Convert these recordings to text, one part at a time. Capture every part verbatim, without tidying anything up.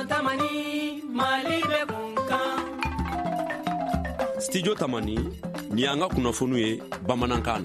Tamani Mali be kunkan. Studio Tamani ni anga kunafonu ye Bamanankana.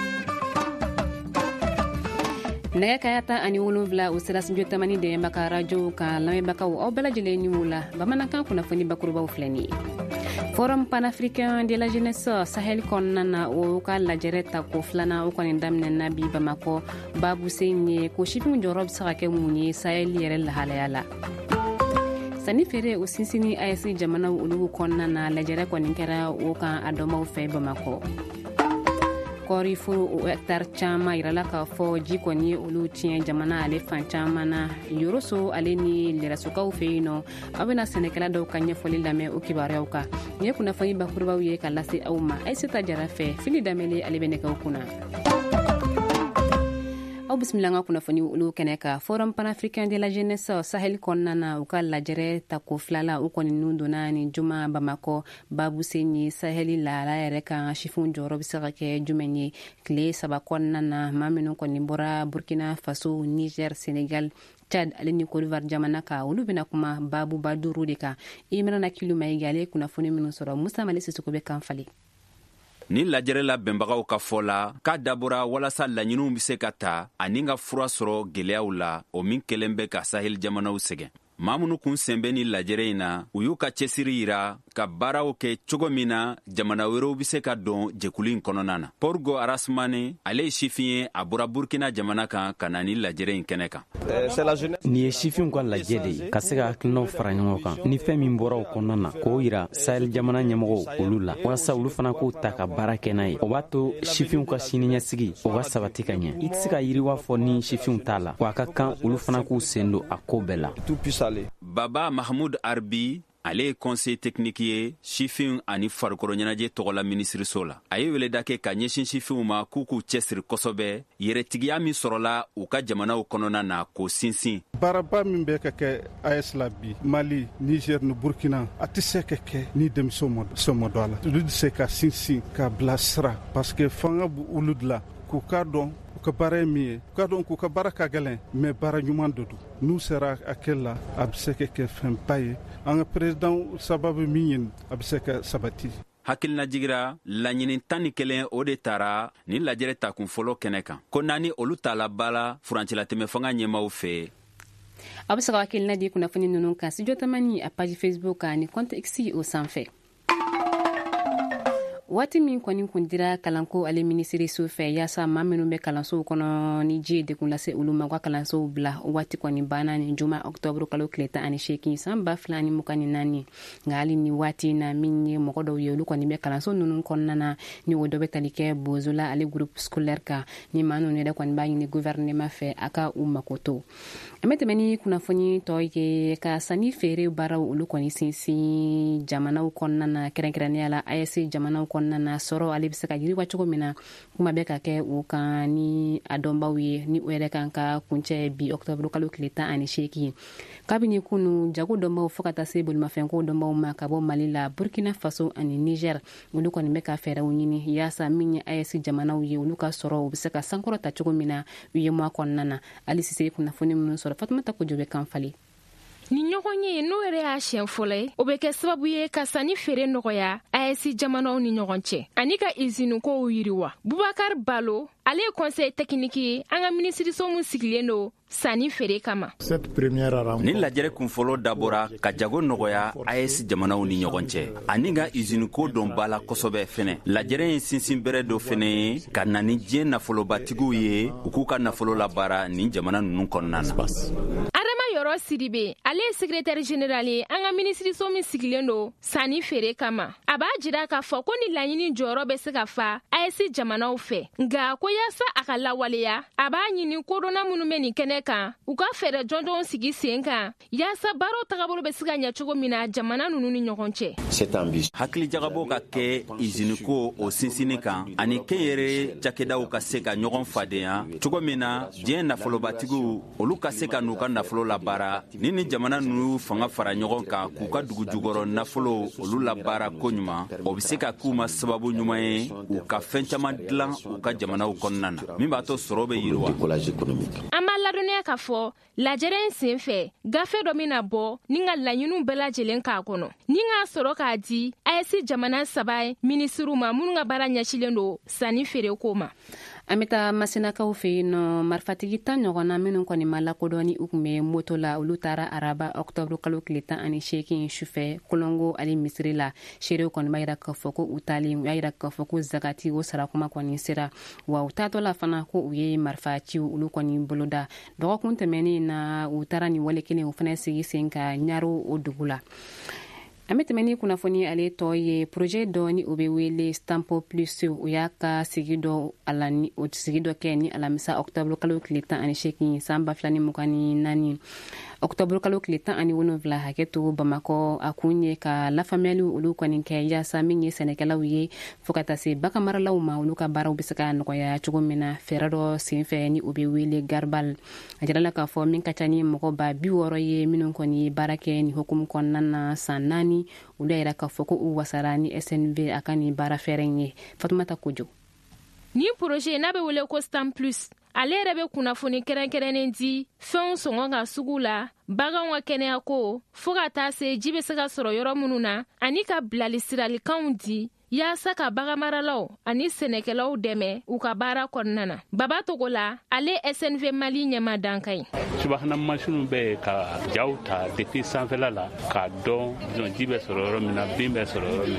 Nɛgɛ kaya tan ani wolonwula o sera studio Tamani de baka radio ka lamɛnbagaw aw bɛɛ lajɛlen ni wula Bamanankan kunnafoni bakurubaw filɛ ni ye. Forum panafricain de la jeunesse Sahel kɔnɔna na o ka lajɛrɛ ta ko filanan o kɔni daminɛna bi Bamakɔ Babu Sen ye ko sifinw jɔyɔrɔ bɛ se ka kɛ mun ye Sahel yɛrɛ lahalaya la. Sani feere o sinsini A E S jamanaw olu kɔnɔna na lajɛrɛ kɔni kɛra o kan a dɔmaw fɛ Bamakɔ. Kɔri furu o hectare caman yirala k'a fɔ ji kɔni ye olu tiɲɛ jamana ale fan caman na Yoroso ale ni Lerasokaw fɛ yen nɔ aw bɛna sɛnɛkɛla dɔw ka ɲɛfɔli lamɛn o kibaruyaw kan nin ye kunnafoni bakurubaw ye ka lase aw ma Aïssata Jara fɛ Fili Damele ale bɛ nɛgɛw kunna. Aw bisimila an ka kunnafoni olu kɛnɛ ka Forum panafricain de la jeunesse Sahel kɔnɔna na u ka lajɛrɛ ta ko filala u kɔni nun donna ni juma Bamakɔ Babu Sen ye Sahel lahala yɛrɛ kan sifinw jɔyɔrɔ bɛ se ka kɛ jumɛn ye tile saba kɔnɔna na maa minnu kɔni bɔra Burkina Faso, Niger, Senegal, Chad ale ni Côte d'Ivoire jamana ka olu bɛna kuma babu ba duuru de kan Imrana Kilu Mayiga ale kunnafoni minnu sɔrɔ Musa Mali Sisoko bɛ kan fali. Ni lajɛrɛ la bɛnbagaw ka fɔ la k'a dabɔra walasa laɲiniw bɛ se ka ta ani ka fura sɔrɔ gɛlɛyaw la o min kɛlen bɛ ka Sahel jamanaw sɛgɛn. Maa minnu kun sen bɛ ni lajɛrɛ in na u y'u ka cɛsiri yira ka baaraw kɛ cogo min na jamana wɛrɛw bɛ se ka dɔn jɛkulu in kɔnɔna na. Porgo Arasmane ale ye sifin ye a bɔra Burkina jamana kan ka na ni lajɛrɛ in kɛnɛ kan. Nin ye sifinw ka lajɛ de ye ka se ka hakilinaw fara ɲɔgɔn kan ni fɛn min bɔra o kɔnɔna na k'o yira Sahel jamana ɲɛmɔgɔw olu la walasa olu fana k'o ta ka baara kɛ n'a ye o b'a to sifinw ka siniɲɛsigi o ka sabati ka ɲɛ. I tɛ se ka yiriwa fɔ ni sifinw t'a la wa a ka kan olu fana k'u sen don a ko bɛɛ la. Baba Mahmoud Arbi ale ye conseil technique ye sifin ani farikolo ɲɛnajɛ tɔgɔla ministriso la. A ye weleda kɛ ka ɲɛsin sifinw ma k'u k'u cɛsiri kosɛbɛ yɛrɛtigiya min sɔrɔla u ka jamanaw kɔnɔna na k'o sinsin. Baaraba min bɛ ka kɛ A E S la bi Mali, Niger ni Burkina a tɛ se ka kɛ ni denmisɛnw ma don a la. Olu tɛ se ka sinsin ka bila sira parce que fanga b' olu de la k'u k'a dɔn u ka baara ye min ye u k'a dɔn k'u ka baara ka gɛlɛn mais baara ɲuman de don. N'u sera a kɛ la a bɛ se ka kɛ fɛnba ye an ka président sababu min ye a bɛ se ka sabati. Hakilina jigira laɲini tan ni kelen o de taara ni lajɛrɛ takun fɔlɔ kɛnɛ kan ko naani olu t'a la bala furancɛlatɛmɛ fanga ɲɛmaw fɛ. A bɛ se ka hakilina di kunnafoni ninnu kan Studio Tamani a page Facebook kan ni compte X o sanfɛ. Waati min kɔni kun dira kalanko ale ministeriso fɛ yaasa maa minnu bɛ kalansow kɔnɔ ni ji ye dekun lase olu ma u ka kalansow bila waati kɔni banna ni juma octobre kalo tile tan ani seegin san ba fila ni mugan ni naani nka hali ni waati na min ye mɔgɔ dɔw ye olu kɔni bɛ kalanso ninnu kɔnɔna na ni o dɔ bɛ tali kɛ Bozola ale groupe scolaire kan ni maa ninnu yɛrɛ kɔni b'a ɲini gouvernement fɛ a ka u mako to. An bɛ tɛmɛ ni kunnafoni tɔ ye ka sanni feere baaraw olu kɔni sinsin jamanaw kɔnɔna na kɛrɛnkɛrɛnnenya la A E S jamanaw kɔnɔna na sɔrɔ ale bɛ se ka yiriwa cogo min na kuma bɛ ka kɛ o kan ni a dɔnbaw ye ni o yɛrɛ kan ka kuncɛ bi octobre kalo tile tan ani seegin kabini kunu jago dɔnbaw fo ka taa se bolimafɛnko dɔnbaw ma ka bɔ Mali la Burkina Faso ani Niger olu kɔni bɛ ka fɛɛrɛw ɲini yaasa min ye A E S jamanaw ye olu ka sɔrɔ u bɛ se ka sankɔrɔ ta cogo min na u ye mois kɔnɔna na hali sise kunnafoni minnu sɔrɔ Fatumata Kojo bɛ kan fali. Ni ɲɔgɔn ye n'o yɛrɛ y'a siɲɛ fɔlɔ ye o bɛ kɛ sababu ye ka sanni feere nɔgɔya A E S jamanaw ni ɲɔgɔn cɛ ani ka usine kow yiriwa. Bubakar Balo ale ye conseil technique ye an ka ministriso min sigilen don sanni feere kama. Ni lajɛrɛ kun fɔlɔ dabɔra ka jago nɔgɔya A E S jamanaw ni ɲɔgɔn cɛ ani ka usine ko dɔn bala kosɛbɛ fɛnɛ. Lajɛrɛ ye sinsin bɛrɛ dɔ fɛnɛ ye ka na ni diɲɛ nafolobatigiw ye u k'u ka nafolo labaara nin jamana ninnu kɔnɔna na. Yɔrɔ Sidibe ale ye secrétaire général ye an ka ministriso min sigilen don sanni feere kama a b'a jira k'a fɔ ko ni laɲini jɔyɔrɔ bɛ se ka fa A E S jamanaw fɛ nka ko yaasa a ka lawaleya a b'a ɲini kodɔnna minnu bɛ nin kɛnɛ kan u ka fɛɛrɛ jɔnjɔnw sigi sen kan yaasa baaraw tagabolo bɛ se ka ɲɛ cogo min na jamana ninnu ni ɲɔgɔn cɛ. Hakili jagabɔ ka kɛ usine ko o sinsinni kan ani kɛnyɛrɛ cakɛdaw ka se ka ɲɔgɔn fadenya cogo min na diɲɛ nafolobatigiw olu ka se ka n'u ka nafolo la baara ni ni jamana ninnu fanga fara ɲɔgɔn kan k'u ka dugu jukɔrɔ nafolo olu la baara ko ɲuman o bɛ se ka k'u ma sababu ɲuman ye u ka fɛn caman dilan u ka jamanaw kɔnɔna na min b'a to sɔrɔ bɛ yiriwa. An b'a ladɔnniya k'a fɔ lajɛrɛ in sen fɛ gafe dɔ mina bɔ ni ka laɲiniw bɛɛ lajɛlen k'a kɔnɔ ni k'a sɔrɔ k'a di A E S jamana saba minisiriw ma minnu ka baara ɲɛsilen don sanni feereko ma. An bɛ taa Masinakaw fɛ yen nɔ marifatigi tan ɲɔgɔnna minnu kɔni ma lakodɔn ni u kun bɛ moto la olu taara araba octobre kalo tile tan ani seegin sufɛ Kolongo ali misiri la seerew kɔni b'a yira k'a fɔ ko u talen u y'a yira k'a fɔ ko zagati o sarakuma kɔni sera wa u taatɔ la fana ko u ye marifa ciw olu kɔni boloda dɔgɔkun tɛmɛnen na u taara ni wale kelen u fana sigi sen ka ɲaro o dugu la. An bɛ tɛmɛ ni kunnafoni ale tɔ ye projet dɔ ni o bɛ wele Stampo Plus o y'a ka sigi dɔ ala ni o sigi dɔ kɛ ni alamisa octobre kalo tile tan ani seegin san ba fila ni mugan ni naani octobre kalo tile tan ani wolonwula hakɛ to Bamakɔ a kun ye ka lafaamuyali olu kɔni kɛ yaasa min ye sɛnɛkɛlaw ye fo ka taa se baganmaralaw ma olu ka baaraw bɛ se ka nɔgɔya cogo min na fɛɛrɛ dɔ senfɛ ni o bɛ wele Garbal a jirala k'a fɔ min ka ca ni mɔgɔ ba bi wɔɔrɔ ye minnu kɔni ye baara kɛ ni hukumu kɔnɔna na san naani olu yɛrɛ k'a fɔ ko u wasara ni S N V a ka ni baara fɛɛrɛ in ye. Fatumata Kojo. Ni projet n'a bɛ wele ko Stamp Plus ale yɛrɛ bɛ kunnafoni kɛrɛnkɛrɛnnen di fɛnw sɔngɔ ka sugu la baganw ka kɛnɛya ko fo ka taa se ji bɛ se ka sɔrɔ yɔrɔ minnu na ani ka bilali siralikanw di yaasa ka baganmaralaw ani sɛnɛkɛlaw dɛmɛ u ka baara kɔnɔna na. Baba Togo la ale S N V Mali ɲɛma dan ka ɲi. Subahana masinu bɛ ka jaw ta depuis sanfɛla la k'a dɔn disons ji bɛ sɔrɔ yɔrɔ min na bin bɛ sɔrɔ yɔrɔ min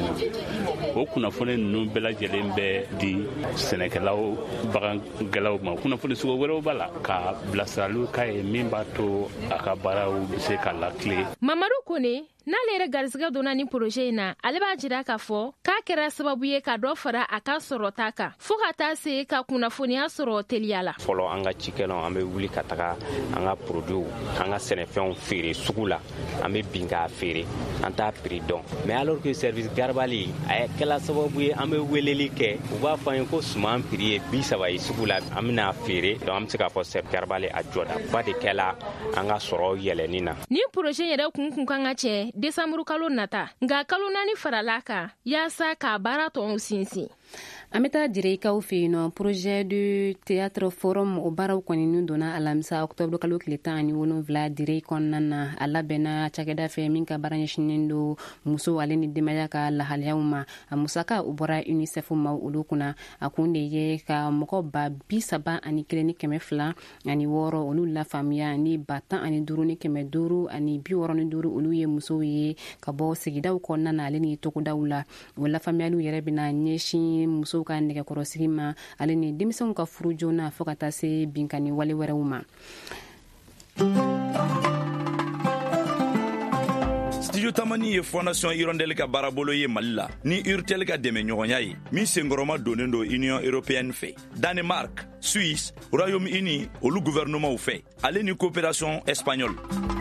na o kunnafoni ninnu bɛɛ lajɛlen bɛ di sɛnɛkɛlaw bagangɛlaw ma. Kunnafoni sugu wɛrɛw b'a la ka bilasiraliw k'a ye min b'a to a ka baaraw bɛ se ka lakile. Mamadu Kone n'ale yɛrɛ garisɛgɛ donna ni projet in na ale b'a jira k'a fɔ k'a kɛra sababu ye ka dɔ fara a ka sɔrɔta kan fo ka taa se ka kunnafoniya sɔrɔ teliya la. Fɔlɔ an ka cikɛlaw an bɛ wuli ka taga an ka produits an ka sɛnɛfɛnw feere sugu la an bɛ bin k'a feere an t'a prix dɔn mais alors que service Garbali a kɛla sababu ye an bɛ weleli kɛ u b'a fɔ an ye ko suman prix ye bi saba ye sugu la an bɛna feere donc an bɛ se k'a fɔ service Garbali a jɔdaba de kɛla an ka sɔrɔ yɛlɛni na. Ni projet yɛrɛ kun kun kan ka cɛ Desanburu kalo nata nka kalo naani farala kan yaasa k'a baara tɔw sinsin. An bɛ taa Direkaw fɛ yen nɔ projet de théâtre forum o baaraw kɔni nun donna alamisa octobre kalo tile tan ani wolonwula Dire kɔnɔna na a labɛnna cakɛda fɛ min ka baara ɲɛsinnen don muso ale ni denbaya ka lahaliyaw ma a musaka u bɔra UNICEF ma olu kunna a kun de ye ka mɔgɔ ba bi saba ani kelen ni kɛmɛ fila ani wɔɔrɔ olu lafaamuya ni ba tan ani duuru ni kɛmɛ duuru ani bi wɔɔrɔ ni duuru olu ye musow ye ka bɔ sigidaw kɔnɔna na ale ni togodaw la o lafaamuyaliw yɛrɛ bɛna ɲɛsin musow ka nɛgɛkɔrɔsigi ma ale ni denmisɛnw ka furu joona fo ka taa se binkani wale wɛrɛw ma. Studio Tamani ye Fondation Hirondelle ka baarabolo ye Mali la ni Urtel ka dɛmɛ ɲɔgɔnya ye min senkɔrɔma donnen do Union Européenne fɛ Danemark, Suisse, Royaume-Uni olu gouvernement fɛ ale ni coopération espagnole.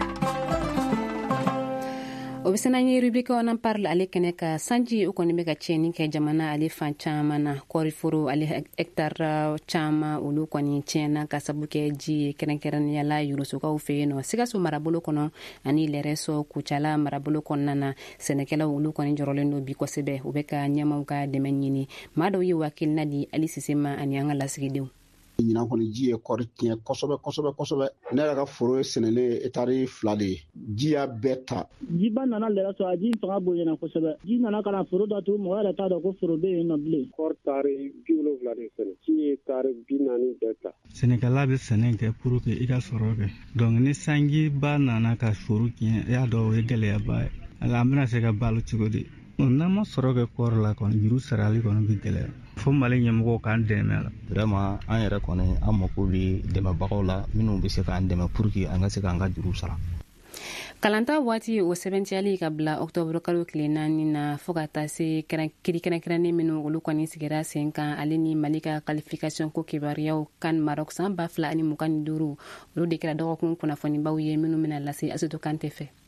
O bɛ sena ye rubrique on en parle ale kɛnɛ ka sanji o kɔni bɛ ka tiɲɛni kɛ jamana ale fan caman na kɔriforo ale hectare caman olu kɔni tiɲɛna ka sabu kɛ ji ye kɛrɛnkɛrɛnnenya la Yurusokaw fɛ yen nɔ Sikaso marabolo kɔnɔ ani Lɛrɛsɔ Kucala marabolo kɔnɔna na sɛnɛkɛlaw olu kɔni jɔrɔlen don bi kosɛbɛ u bɛ ka ɲɛmaw ka dɛmɛ ɲini maa dɔw ye wakilina di Ali Sise ma ani an ka lasigidenw. Ɲinan kɔni ji ye kɔri tiɲɛ kosɛbɛ kosɛbɛ kosɛbɛ ne yɛrɛ ka foro ye sɛnɛlen etari fila de ye ji y'a bɛɛ ta. Jiba nana Lɛrɛsɔ a ji fanga bonyana kosɛbɛ ji nana ka na foro datugu mɔgɔ yɛrɛ t'a dɔn ko foro bɛ yen nɔ bilen. Kɔri tari bi wolonwula de sɛnɛ ji ye tari bi naani bɛɛ ta. Sɛnɛkɛla bɛ sɛnɛ kɛ pour que i ka sɔrɔ kɛ donc ni sanjiba nana ka foro tiɲɛ i y'a dɔn o ye gɛlɛyaba ye ala an bɛna se ka balo cogo di n'an ma sɔrɔ kɛ kɔri la kɔni juru sarali kɔni bɛ gɛlɛya fo Mali ɲɛmɔgɔw k'an dɛmɛ la vraiment an yɛrɛ kɔni an mako bɛ dɛmɛbagaw la minnu bɛ se k'an dɛmɛ pour que an ka se k'an ka juru sara. Kalanta waati o sɛbɛntiyali ka bila octobre kalo tile naani na fo ka taa se kiri kɛrɛnkɛrɛnnen minnu olu kɔni sigira sen kan ale ni Mali ka qualification ko kibaruyaw kan Maroc san ba fila ani mugan ni duuru olu de kɛra dɔgɔkun kunnafonibaw ye minnu bɛna lase Aseto Kante fɛ.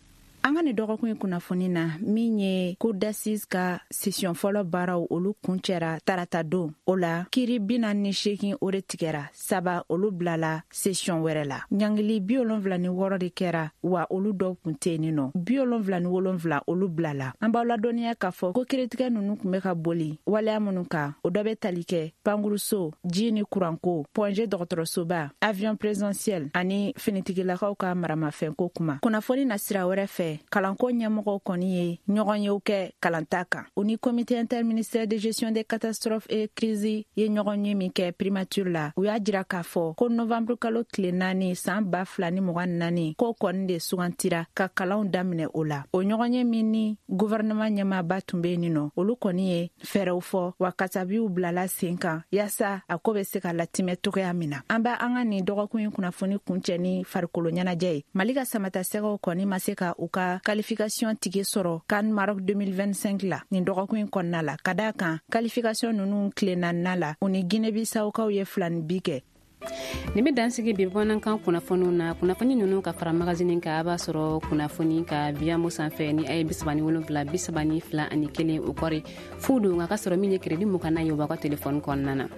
an ka ni dɔgɔkun kunnafoni na min ye cour d'assises ka session fɔlɔ baaraw olu kuncɛra tarata don o la kiiri bi naani ni seegin o de tigɛra saba olu bilala session wɛrɛ la ɲangili bi wolonwula ni wɔɔrɔ de kɛra wa olu dɔw kun tɛ yen nɔ bi wolonwula ni wolonwula olu bilala an b'aw ladɔnniya k'a fɔ ko kiiritigɛ ninnu kun bɛ ka boli waleya minnu kan o dɔ bɛ tali kɛ pankuruso ji ni kuranko pɔnze dɔgɔtɔrɔsoba avion présidentiel ani finitigilakaw ka maramafɛnko kuma kunnafoni na sira wɛrɛ fɛ kalanko ɲɛmɔgɔw kɔni ye ɲɔgɔn yew kɛ kalanta kan o ni comité interministériel de gestion des catastrophes et crises ye ɲɔgɔn ye min kɛ primature la u y'a jira k'a fɔ ko novembre kalo tile naani san ba fila ni mugan naani ko kɔni de sugantira ka kalanw daminɛ o la o ɲɔgɔn ye min ni gouvernement ɲɛmaaba tun be yen nɔ olu kɔni ye fɛɛrɛw fɔ wa kasabiw bilala sen kan yaasa a ko bɛ se ka latimɛ togoya min na an b'a an ka nin dɔgɔkun ye kunnafoni kuncɛ ni farikolo ɲɛnajɛ ye mali ka samatasɛgɛw kɔni ma se ka u ka qualification tigi sɔrɔ kan Maroc deux mille vingt-cinq la nin dɔgɔkun in kɔnɔna la ka daa kan qualification nunu tile naaninan la u ni Guinée-Bissaukaw ye filani bi kɛ nin bɛ dansigi bi bamanankan kunnafoniw na kunnafoni ninnu ka fara magazine kan a b'a sɔrɔ kunnafoni ka viamo sanfɛ ni a ye bisaba ni wolonwula bisaba ni fila ani kelen o kɔri fu don nka ka sɔrɔ min ye crédit mun kana ye o b'a ka telefɔni kɔnɔna na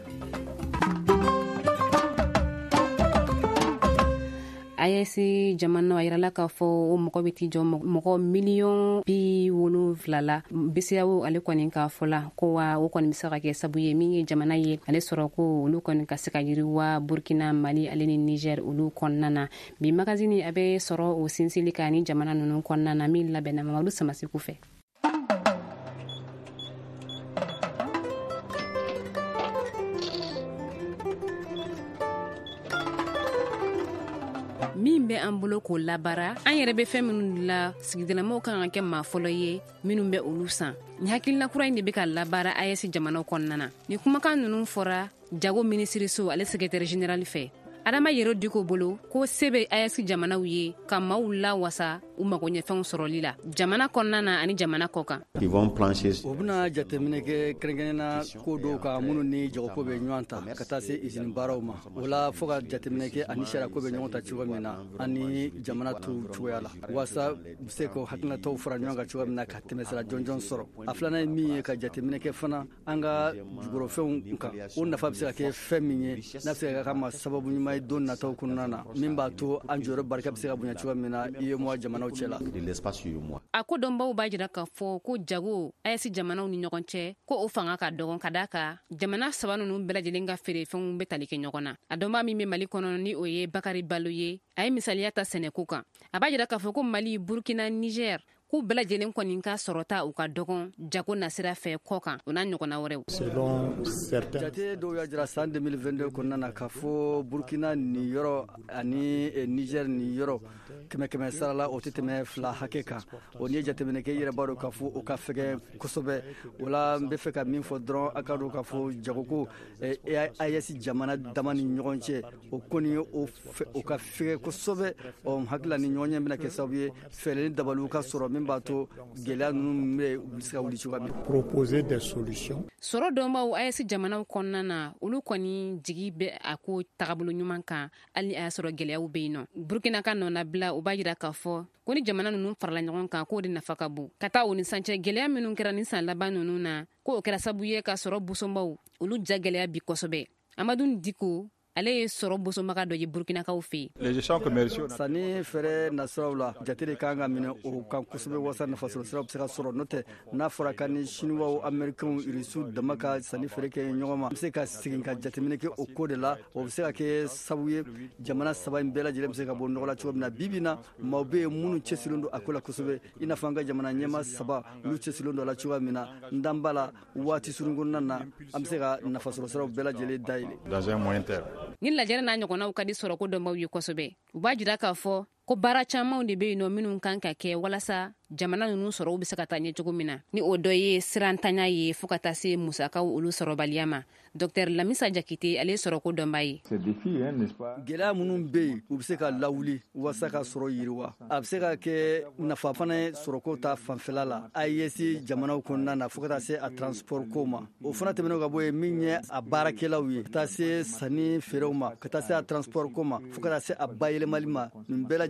A E S jamana a yirala k'a fɔ o mɔgɔ bɛ t'i jɔ mɔgɔ miliyɔn bi wolonwula la B C E A O ale kɔni k'a fɔ la ko wa o kɔni bɛ se ka kɛ sabu ye min ye jamana ye ale sɔrɔ ko olu kɔni ka se ka yiriwa Burkina Mali ale ni Niger olu kɔnɔna na bi magazine a bɛ sɔrɔ o sinsinli kan ni jamana ninnu kɔnɔna na min labɛnna Mamadu Samasiku fɛ. min bɛ an bolo k'o labara an yɛrɛ bɛ fɛn minnu la sigidalamaw kan ka kɛ maa fɔlɔ ye minnu bɛ olu san ni hakilina kura in de bɛ ka labara A E S jamanaw kɔnɔna na ni kumakan ninnu fɔra jago minisiriso ale secrétaire général fɛ Adama Yero Diko bolo ko se bɛ A E S jamanaw ye ka maaw la wasa u mago ɲɛfɛnw sɔrɔli la jamana kɔnɔna na ani jamana kɔ kan o bɛna jateminɛ kɛ kɛrɛnkɛrɛnna ko dɔw ka minnu ni jagoko bɛ ɲɔgɔn ta ka taa se usine baaraw ma o la fo ka jateminɛ kɛ ani sariya ko bɛ ɲɔgɔn ta cogo min na ani jamana to cogoya la walasa u se ka hakilinataw fara ɲɔgɔn kan cogo min na ka tɛmɛsira jɔnjɔn sɔrɔ a filanan ye min ye ka jateminɛ kɛ fana an ka jugɔrɔfɛnw kan o nafa bɛ se ka kɛ fɛn min ye n'a bɛ se ka kɛ ma sababu ɲuman ye don nataw kɔnɔna na min b'a to an jɔyɔrɔ barika bɛ se ka bonya cogo min na I E M O A jamanaw cɛ la a ko dɔnbaw b'a jira k'a fɔ ko jago A E S jamanaw ni ɲɔgɔn cɛ ko o fanga ka dɔgɔn ka daa kan jamana saba ninnu bɛɛ lajɛlen ka feerefɛnw bɛ tali kɛ ɲɔgɔn na a dɔnba min bɛ Mali kɔnɔ ni o ye Bakari Balo ye a ye misaliya ta sɛnɛko kan a b'a jira k'a fɔ ko Mali Burkina Niger k'u bɛɛ lajɛlen kɔni ka sɔrɔta u ka dɔgɔn jago nasira fɛ kɔ kan o n'a ɲɔgɔnna wɛrɛw jate dɔw y'a jira san deux mille vingt-deux kɔnɔna na k'a fɔ Burkina ni yɔrɔ ani Niger ni yɔrɔ kɛmɛ kɛmɛ sara la o tɛ tɛmɛ fila hakɛ kan o ni ye jateminɛ kɛ i yɛrɛ b'a dɔn k'a fɔ o ka fɛgɛ kosɛbɛ o la n bɛ fɛ ka min fɔ dɔrɔn a ka dɔn k'a fɔ jagoko A E S jamana dama ni ɲɔgɔn cɛ o kɔni ye o ka fɛgɛ kosɛbɛ ɔ hakilila ni ɲɔgɔn ɲɛ bɛna kɛ sababu ye fɛɛrɛ ni dabaliw ka sɔrɔ min b'a to gɛlɛya ninnu bɛ se ka wuli cogoya min proposer des solutions sɔrɔ dɔnbaw A E S jamanaw kɔnɔna na olu kɔni jigi bɛ a ko tagabolo ɲuman kan hali a y'a sɔrɔ gɛlɛyaw bɛ yen nɔ Burkina ka nɔnabila u b'a jira k'a fɔ ko ni jamana ninnu farala ɲɔgɔn kan k'o de nafa ka bon ka taa o ni sancɛ gɛlɛya minnu kɛra ni san laban ninnu na ko o kɛra sababu ye ka sɔrɔ bosonbaw olu ja gɛlɛya bi kosɛbɛ Amadu Diko ale ye sɔrɔ bosomaga dɔ ye Burkinakaw fɛ yen sanni fɛrɛ nasiraw la jate de kan ka minɛ o kan kosɛbɛ wasa nafasɔrɔ siraw bɛ se ka sɔrɔ n'o tɛ n'a fɔra ka ni siniwaw amɛrikɛnw irisiw dama ka sanni feere kɛ ɲɔgɔn ma bɛ se ka segin ka jateminɛ kɛ o ko de la o bɛ se ka kɛ sababu ye jamana saba in bɛɛ lajɛlen bɛ se ka bɔ nɔgɔ la cogo min na bi bi na maaw bɛ yen minnu cɛsirilen don a ko la kosɛbɛ i n'a fɔ an ka jamana ɲɛma saba olu cɛsirilen don a la cogoya min na n dan b'a la waati surun kɔnɔna na an bɛ se ka nafasɔrɔ siraw bɛɛ lajɛlen dayɛlɛ ni lajɛrɛ n'a ɲɔgɔnnaw ka di sɔrɔko dɔnbaw ye kosɛbɛ u b'a jira k'a fɔ ko baara camanw de bɛ yen nɔ minnu kan ka kɛ walasa jamana ninnu sɔrɔw bɛ se ka taa ɲɛ cogo min na ni o dɔ ye sirantanya ye fo ka taa se musakaw olu sɔrɔbaliya ma Dr Lamisa Jakite ale sɔrɔko dɔnba ye gɛlɛya minnu bɛ yen u bɛ se ka lawuli walasa ka sɔrɔ yiriwa a bɛ se ka kɛ nafa fana ye sɔrɔko ta fanfɛla la A E S jamanaw kɔnɔna na fo ka taa se a transport ko ma o fana tɛmɛnen ka bɔ yen min ye a baarakɛlaw ye ka taa se sanni feerew ma ka taa se a transport ko ma fo ka taa se a bayɛlɛmali ma nin bɛɛ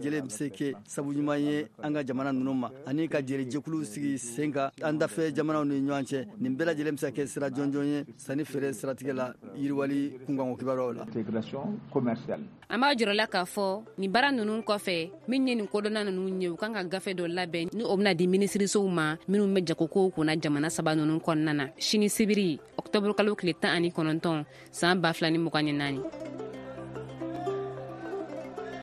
lajɛlen bɛ se kɛ sabu ɲuman ye an ka jamana ninnu ma ani ka jɛri jɛkulu sigi sen kan an dafɛ jamanaw ni ɲɔgɔn cɛ nin bɛɛ lajɛlen bɛ se ka kɛ sira jɔnjɔn ye sanni feere siratigɛ la yiriwali kunkanko kibaruyaw la. an b'a jɔrɔla k'a fɔ nin baara ninnu kɔfɛ min ye nin kodɔnna ninnu ye u kan ka gafe dɔ labɛn ni o bɛna di minisirisow ma minnu bɛ jagokow kunna jamana saba ninnu kɔnɔna na sini sibiri ɔktɔburu kalo tile tan ani kɔnɔntɔn san ba fila ni mugan ni naani.